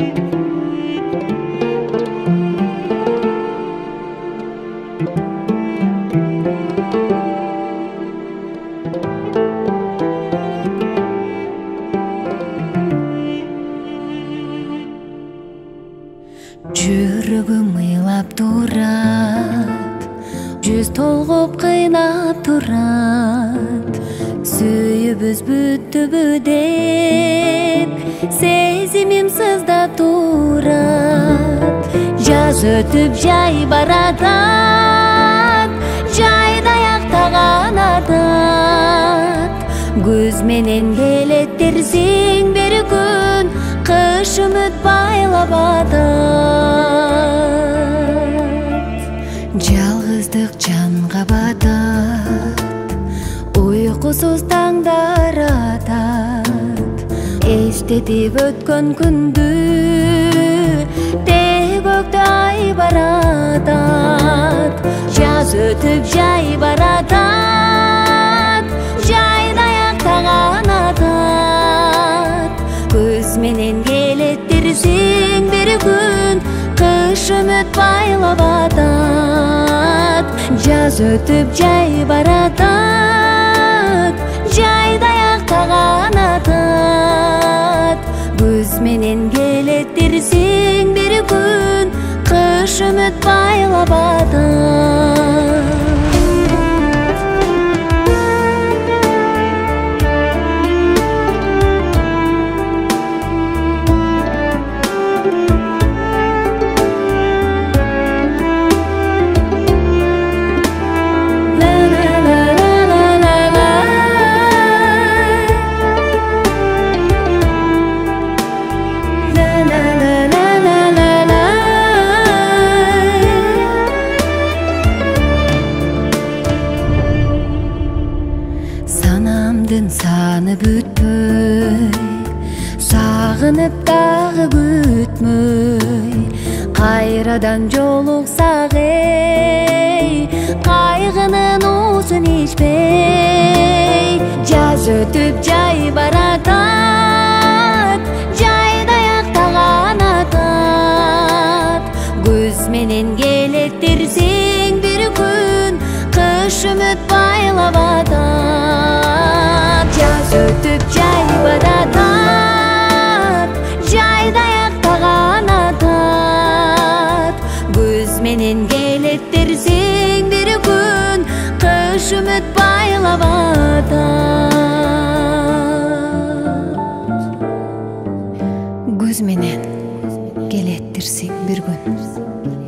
Жүрөгүм ыйлап турат, жүз толгоп кыйнап турат. Сүйүбүз бүттүбү деп сезимим сыздап турат. Жаз өтүп жай баратат, жайда аяктаган атат. Көз менен келеттерсиң бир күн, кыш үмүт байлап атат. Жалгыздык жанга батат, уйкусуз таңдар атат. Эстетип өткөн күндү, көктө ай баратат. Жаз өтүп жай баратат, жайда аяктаган атат. Көз менен келеттерсиң бир күн, кыш үмүт байлап атат. Жаз өтүп жай баратат, жайда аяктаган атат. Көз менен келеттерсиң бир күн, кыш үмүт байлап атат. Санамдын саны бүтпөй, сагынып дагы күтмөй. Кайрадан жолуксак эй, кайгынын уусун ичпей. Жаз өтүп жай баратат, жайда аяктаган атат. Көз менен келеттерсиң бир күн, кыш үмүт байлап атат. Жаз өтүп жай баратат, жайда аяктаган атат. Көз менен келеттерсиң бир күн, кыш үмүт байлап атат. Көз менен келеттерсиң бир күн,